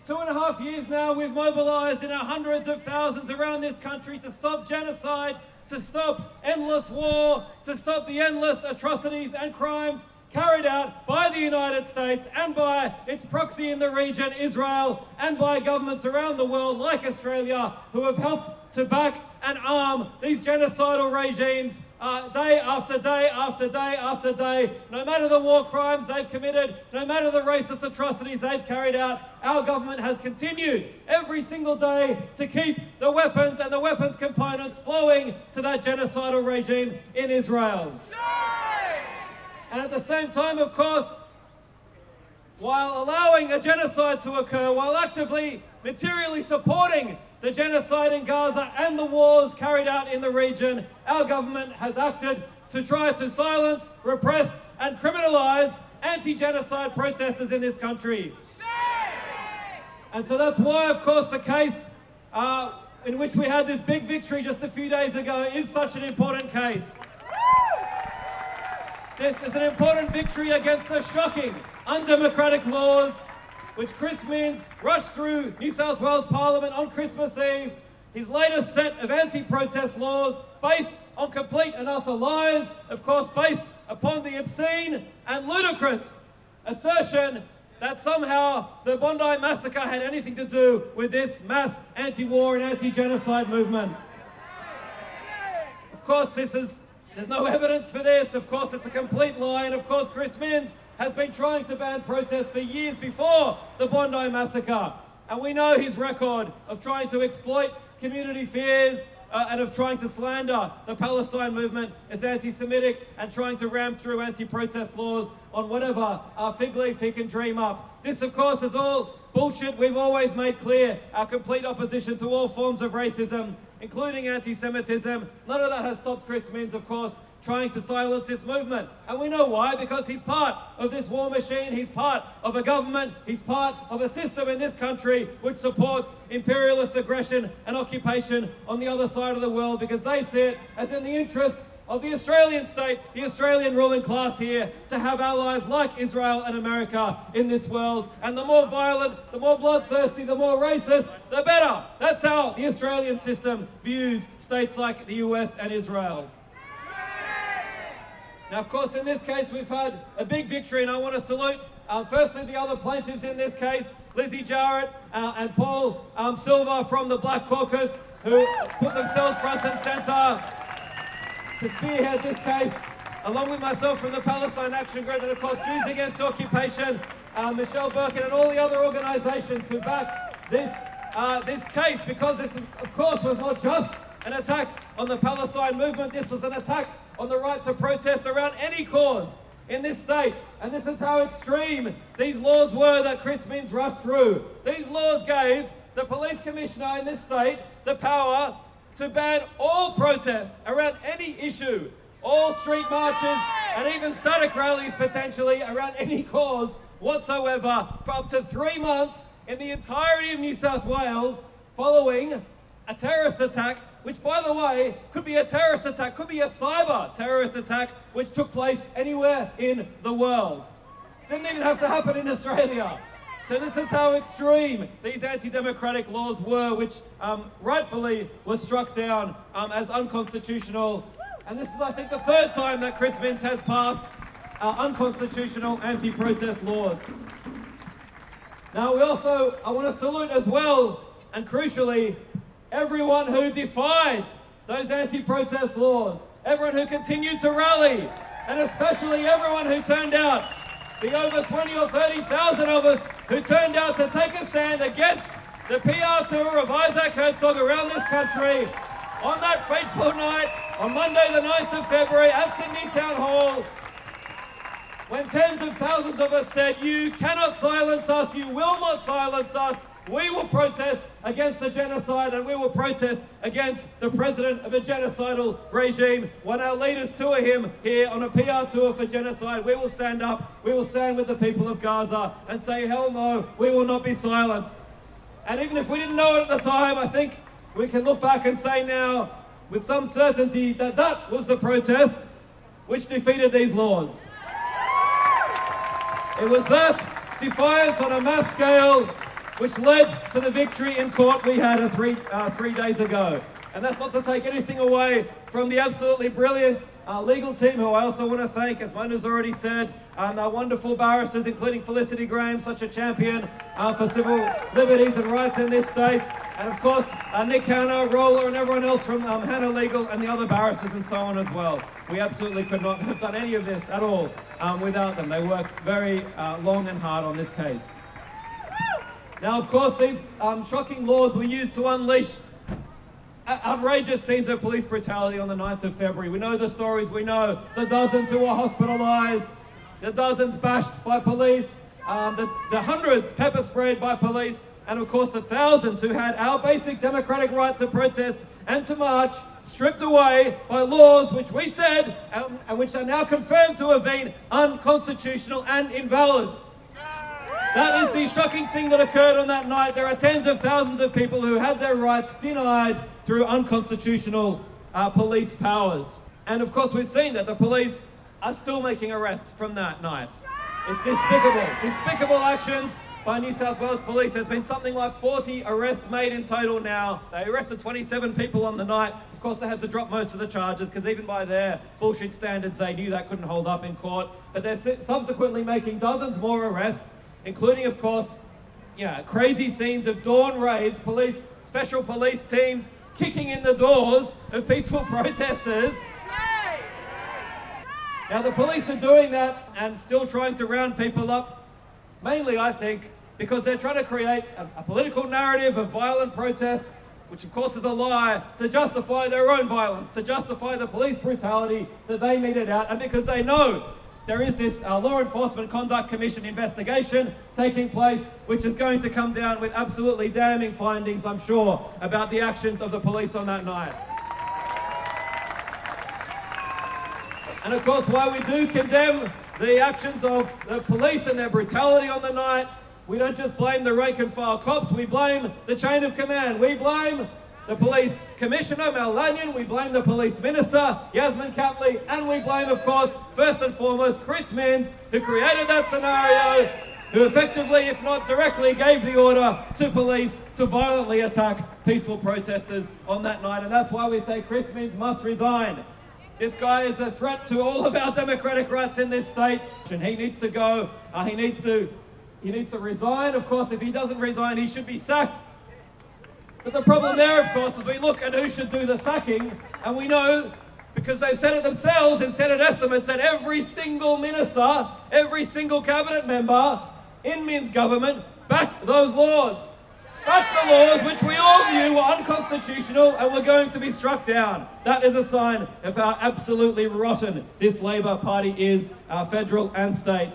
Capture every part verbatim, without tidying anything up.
Two and a half years now we've mobilised in our hundreds of thousands around this country to stop genocide, to stop endless war, to stop the endless atrocities and crimes carried out by the United States and by its proxy in the region, Israel, and by governments around the world like Australia who have helped to back and arm these genocidal regimes uh, day after day after day after day. No matter the war crimes they've committed, no matter the racist atrocities they've carried out, our government has continued every single day to keep the weapons and the weapons components flowing to that genocidal regime in Israel. And at the same time, of course, while allowing a genocide to occur, while actively, materially supporting the genocide in Gaza and the wars carried out in the region, our government has acted to try to silence, repress and criminalise anti-genocide protesters in this country. And so that's why, of course, the case uh, in which we had this big victory just a few days ago is such an important case. This is an important victory against the shocking, undemocratic laws which Chris Minns rushed through New South Wales Parliament on Christmas Eve, his latest set of anti-protest laws based on complete and utter lies, of course based upon the obscene and ludicrous assertion that somehow the Bondi massacre had anything to do with this mass anti-war and anti-genocide movement. Of course, this is There's no evidence for this. Of course, it's a complete lie. And of course, Chris Minns has been trying to ban protests for years before the Bondi massacre. And we know his record of trying to exploit community fears uh, and of trying to slander the Palestine movement as anti-Semitic and trying to ram through anti-protest laws on whatever uh, fig leaf he can dream up. This, of course, is all bullshit. We've always made clear our complete opposition to all forms of racism, including anti-Semitism. None of that has stopped Chris Minns, of course, trying to silence this movement. And we know why, because he's part of this war machine, he's part of a government, he's part of a system in this country which supports imperialist aggression and occupation on the other side of the world, because they see it as in the interest of the Australian state, the Australian ruling class here, to have allies like Israel and America in this world. And the more violent, the more bloodthirsty, the more racist, the better. That's how the Australian system views states like the U S and Israel. Now, of course, in this case, we've had a big victory, and I want to salute, um, firstly, the other plaintiffs in this case, Lizzie Jarrett uh, and Paul um, Silva from the Black Caucus, who put themselves front and centre to spearhead this case, along with myself from the Palestine Action Group, and of course Jews Against Occupation, uh, Michelle Birkin, and all the other organisations who back this uh, this case, because this, of course, was not just an attack on the Palestine movement. This was an attack on the right to protest around any cause in this state. And this is how extreme these laws were that Chris Minns rushed through. These laws gave the police commissioner in this state the power to ban all protests around any issue, all street marches and even static rallies potentially around any cause whatsoever for up to three months in the entirety of New South Wales following a terrorist attack, which, by the way, could be a terrorist attack, could be a cyber terrorist attack, which took place anywhere in the world. Didn't even have to happen in Australia. So this is how extreme these anti-democratic laws were, which um, rightfully were struck down um, as unconstitutional. And this is, I think, the third time that Chris Minns has passed uh, unconstitutional anti-protest laws. Now, we also, I want to salute as well, and crucially, everyone who defied those anti-protest laws, everyone who continued to rally, and especially everyone who turned out, the over twenty or thirty thousand of us who turned out to take a stand against the P R tour of Isaac Herzog around this country on that fateful night, on Monday the ninth of February at Sydney Town Hall, when tens of thousands of us said, "You cannot silence us, you will not silence us. We will protest against the genocide, and we will protest against the president of a genocidal regime. When our leaders tour him here on a P R tour for genocide, we will stand up, we will stand with the people of Gaza and say, hell no, we will not be silenced." And even if we didn't know it at the time, I think we can look back and say now with some certainty that that was the protest which defeated these laws. It was that defiance on a mass scale which led to the victory in court we had a three, uh, three days ago. And that's not to take anything away from the absolutely brilliant uh, legal team, who I also want to thank, as Mona's already said, um, our wonderful barristers, including Felicity Graham, such a champion uh, for civil liberties and rights in this state. And of course, uh, Nick Hanna, Roller, and everyone else from um, Hanna Legal and the other barristers and so on as well. We absolutely could not have done any of this at all um, without them. They worked very uh, long and hard on this case. Now, of course, these um, shocking laws were used to unleash outrageous scenes of police brutality on the ninth of February. We know the stories. We know the dozens who were hospitalised, the dozens bashed by police, um, the, the hundreds pepper sprayed by police, and of course the thousands who had our basic democratic right to protest and to march stripped away by laws which we said, and, and which are now confirmed to have been unconstitutional and invalid. That is the shocking thing that occurred on that night. There are tens of thousands of people who had their rights denied through unconstitutional uh, police powers. And of course we've seen that the police are still making arrests from that night. It's despicable. Despicable actions by New South Wales Police. There's been something like forty arrests made in total now. They arrested twenty-seven people on the night. Of course they had to drop most of the charges because even by their bullshit standards they knew that couldn't hold up in court. But they're subsequently making dozens more arrests, including, of course, yeah, crazy scenes of dawn raids, police, special police teams kicking in the doors of peaceful protesters. Now, the police are doing that and still trying to round people up, mainly, I think, because they're trying to create a, a political narrative of violent protests, which, of course, is a lie, to justify their own violence, to justify the police brutality that they meted out, and because they know there is this uh, Law Enforcement Conduct Commission investigation taking place, which is going to come down with absolutely damning findings, I'm sure, about the actions of the police on that night. And of course, while we do condemn the actions of the police and their brutality on the night, we don't just blame the rank and file cops, we blame the chain of command. We blame the police commissioner, Mel Lanyon, we blame the police minister, Yasmin Catley, and we blame, of course, first and foremost, Chris Minns, who created that scenario, who effectively, if not directly, gave the order to police to violently attack peaceful protesters on that night. And that's why we say Chris Minns must resign. This guy is a threat to all of our democratic rights in this state, and he needs to go. Uh, he needs to, he needs to resign. Of course, if he doesn't resign, he should be sacked. But the problem there, of course, is we look at who should do the sacking, and we know, because they've said it themselves in Senate estimates, that every single minister, every single cabinet member in Minns' government backed those laws. Backed the laws which we all knew were unconstitutional and were going to be struck down. That is a sign of how absolutely rotten this Labor Party is, uh, federal and state.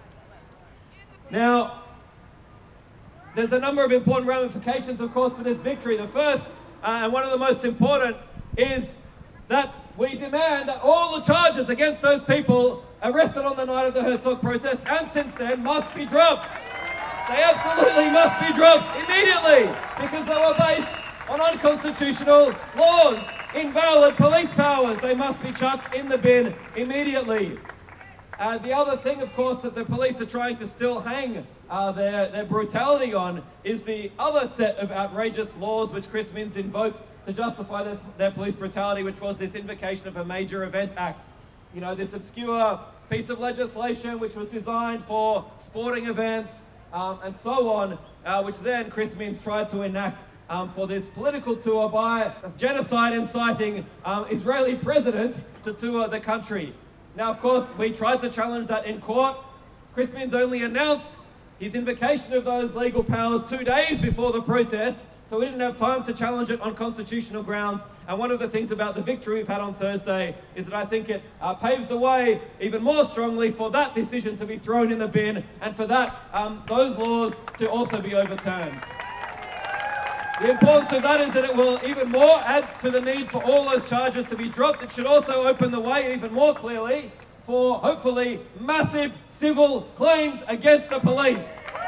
Now, there's a number of important ramifications, of course, for this victory. The first, uh, and one of the most important, is that we demand that all the charges against those people arrested on the night of the Herzog protest and since then must be dropped. They absolutely must be dropped immediately because they were based on unconstitutional laws, invalid police powers. They must be chucked in the bin immediately. Uh, the other thing, of course, that the police are trying to still hang uh, their, their brutality on is the other set of outrageous laws which Chris Minns invoked to justify this, their police brutality, which was this invocation of a Major Event Act. You know, this obscure piece of legislation which was designed for sporting events um, and so on, uh, which then Chris Minns tried to enact um, for this political tour by a genocide inciting um, Israeli president to tour the country. Now, of course, we tried to challenge that in court. Chris Minns only announced his invocation of those legal powers two days before the protest, so we didn't have time to challenge it on constitutional grounds. And one of the things about the victory we've had on Thursday is that I think it uh, paves the way even more strongly for that decision to be thrown in the bin and for that, um, those laws to also be overturned. The importance of that is that it will even more add to the need for all those charges to be dropped. It should also open the way even more clearly for, hopefully, massive civil claims against the police.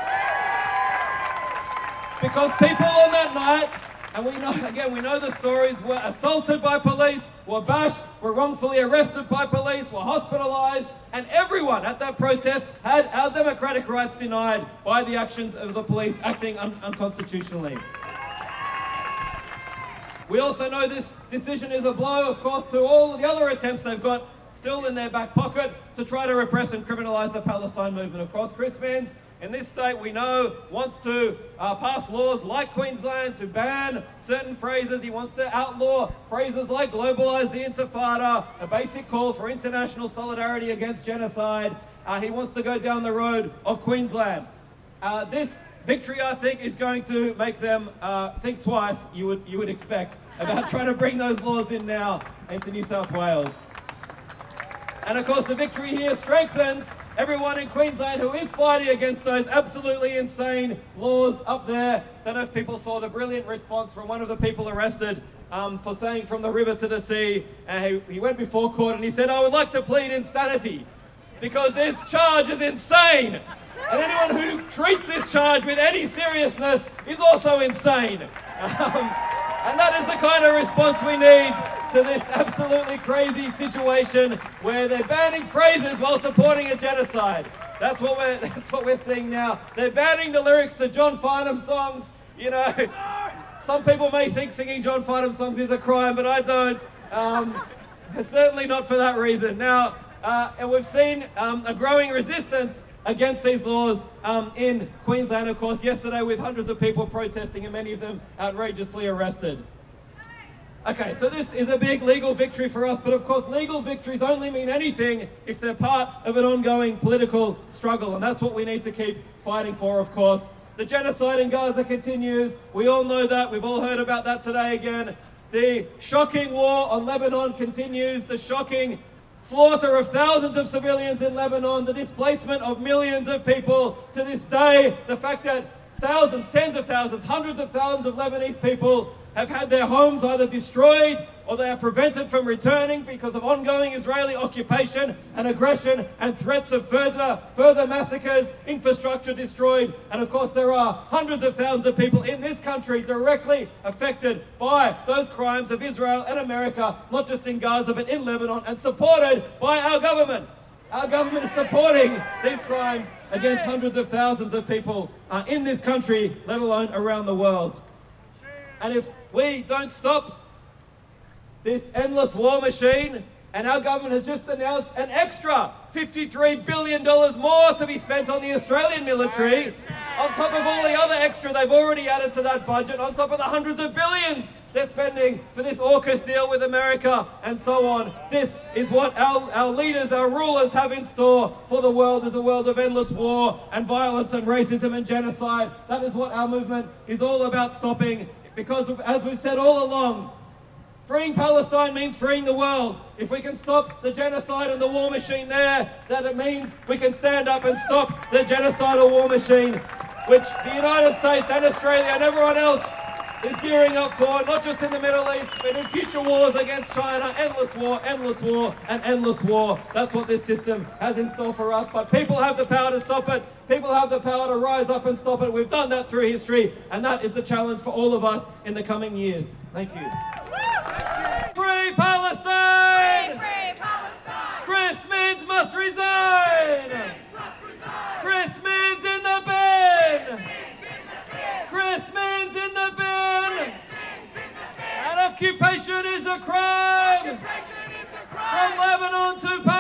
Because people on that night, and we know, again, we know the stories, were assaulted by police, were bashed, were wrongfully arrested by police, were hospitalised, and everyone at that protest had our democratic rights denied by the actions of the police acting un- unconstitutionally. We also know this decision is a blow, of course, to all the other attempts they've got still in their back pocket to try to repress and criminalise the Palestine movement. Of course, Chris Minns, in this state, we know, wants to uh, pass laws like Queensland to ban certain phrases. He wants to outlaw phrases like globalise the intifada, a basic call for international solidarity against genocide. Uh, he wants to go down the road of Queensland. Uh, this victory, I think, is going to make them uh, think twice, you would, you would expect, about trying to bring those laws in now into New South Wales. And of course, the victory here strengthens everyone in Queensland who is fighting against those absolutely insane laws up there. Don't know if people saw the brilliant response from one of the people arrested um, for saying from the river to the sea. Uh, he, he went before court and he said, "I would like to plead insanity because this charge is insane. And anyone who treats this charge with any seriousness is also insane." Um, and that is the kind of response we need to this absolutely crazy situation where they're banning phrases while supporting a genocide. That's what we're that's what we're seeing now. They're banning the lyrics to John Farnham songs. You know, some people may think singing John Farnham songs is a crime, but I don't. Um, certainly not for that reason. Now, uh, and we've seen um, a growing resistance against these laws um, in Queensland, of course, yesterday with hundreds of people protesting and many of them outrageously arrested. Okay, so this is a big legal victory for us, but of course legal victories only mean anything if they're part of an ongoing political struggle, and that's what we need to keep fighting for, of course. The genocide in Gaza continues. We all know that. We've all heard about that today again. The shocking war on Lebanon continues. The shocking slaughter of thousands of civilians in Lebanon, the displacement of millions of people to this day, the fact that thousands, tens of thousands, hundreds of thousands of Lebanese people have had their homes either destroyed or they are prevented from returning because of ongoing Israeli occupation and aggression and threats of further, further massacres, infrastructure destroyed. And of course there are hundreds of thousands of people in this country directly affected by those crimes of Israel and America, not just in Gaza but in Lebanon, and supported by our government. Our government is supporting these crimes against hundreds of thousands of people uh, in this country, let alone around the world. And if we don't stop this endless war machine, and our government has just announced an extra fifty-three billion dollars more to be spent on the Australian military, on top of all the other extra they've already added to that budget, on top of the hundreds of billions they're spending for this AUKUS deal with America and so on. This is what our, our leaders, our rulers have in store for the world, is a world of endless war and violence and racism and genocide. That is what our movement is all about stopping, because as we've said all along, freeing Palestine means freeing the world. If we can stop the genocide and the war machine there, that it means we can stand up and stop the genocidal war machine, which the United States and Australia and everyone else is gearing up for, not just in the Middle East, but in future wars against China. Endless war, endless war, and endless war. That's what this system has in store for us. But people have the power to stop it. People have the power to rise up and stop it. We've done that through history, and that is the challenge for all of us in the coming years. Thank you. Free Palestine! Free, free Palestine! Chris Minns must resign! Chris Minns must resign! Chris Minns in the bin! Chris Minns in the bin! Chris Minns in the bin! Chris Minns in the bin! And occupation is a crime! Occupation is a crime! From Lebanon to